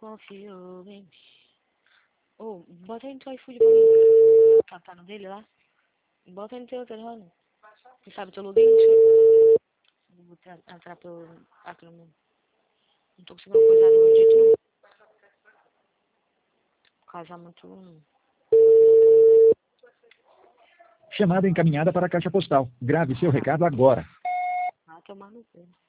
confiou em mim. Ô, bota aí no teu iFood pra mim. Tá no dele lá? Bota aí no teu telefone. Você sabe o teu login? Vou entrar pelo... aqui no meu. Não tô conseguindo coisar no meu jeito nenhum. Casamento... Chamada encaminhada para a caixa postal. Grave seu recado agora. Ah, tomar no cu.